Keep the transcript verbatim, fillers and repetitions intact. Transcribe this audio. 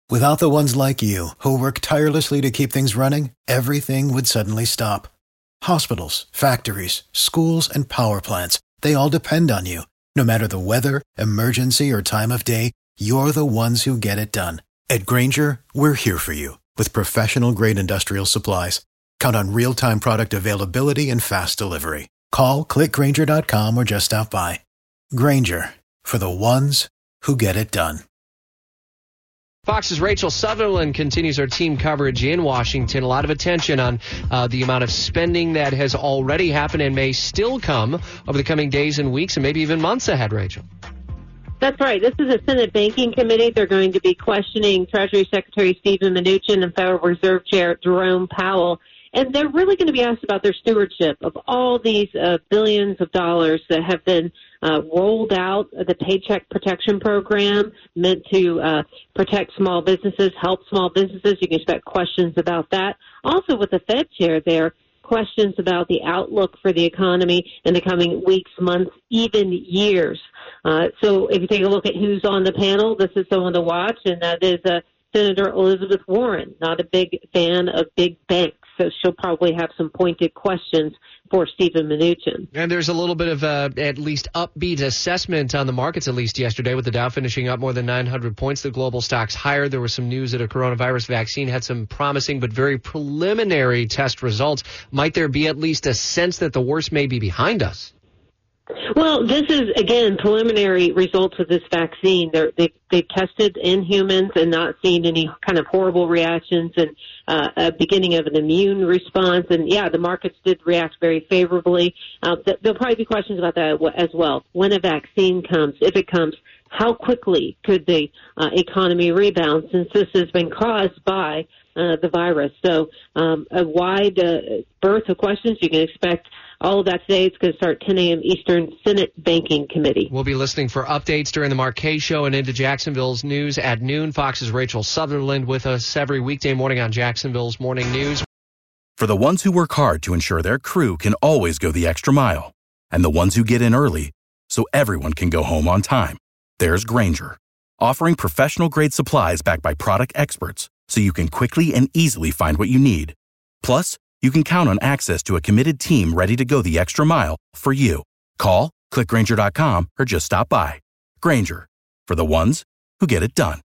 Without the ones like you, who work tirelessly to keep things running, everything would suddenly stop. Hospitals, factories, schools, and power plants, they all depend on you. No matter the weather, emergency, or time of day, you're the ones who get it done. At Grainger, we're here for you with professional-grade industrial supplies. Count on real-time product availability and fast delivery. Call, click Grainger dot com, or just stop by. Grainger, for the ones who get it done. Fox's Rachel Sutherland continues her team coverage in Washington. A lot of attention on uh, the amount of spending that has already happened and may still come over the coming days and weeks and maybe even months ahead, Rachel. That's right. This is a Senate Banking Committee. They're going to be questioning Treasury Secretary Steven Mnuchin and Federal Reserve Chair Jerome Powell. And they're really going to be asked about their stewardship of all these uh, billions of dollars that have been uh, rolled out, the Paycheck Protection Program meant to uh, protect small businesses, help small businesses. You can expect questions about that. Also with the Fed chair there, questions about the outlook for the economy in the coming weeks, months, even years. Uh, so if you take a look at who's on the panel, this is someone to watch, and that is uh, Senator Elizabeth Warren, not a big fan of big banks. So she'll probably have some pointed questions for Steven Mnuchin. And there's a little bit of a, at least upbeat assessment on the markets, at least yesterday, with the Dow finishing up more than nine hundred points. The global stocks higher. There was some news that a coronavirus vaccine had some promising but very preliminary test results. Might there be at least a sense that the worst may be behind us? Well, this is, again, preliminary results of this vaccine. They're, they, they've tested in humans and not seen any kind of horrible reactions and uh, a beginning of an immune response. And, yeah, the markets did react very favorably. Uh, there'll probably be questions about that as well. When a vaccine comes, if it comes, how quickly could the uh, economy rebound since this has been caused by uh, the virus? So um, a wide uh, berth of questions. You can expect all of that today. It's going to start ten a.m. Eastern, Senate Banking Committee. We'll be listening for updates during the Marquez Show and into Jacksonville's news at noon. Fox's Rachel Sutherland with us every weekday morning on Jacksonville's Morning News. For the ones who work hard to ensure their crew can always go the extra mile, and the ones who get in early so everyone can go home on time, there's Grainger, offering professional-grade supplies backed by product experts so you can quickly and easily find what you need. Plus, you can count on access to a committed team ready to go the extra mile for you. Call, click Grainger dot com, or just stop by. Grainger, for the ones who get it done.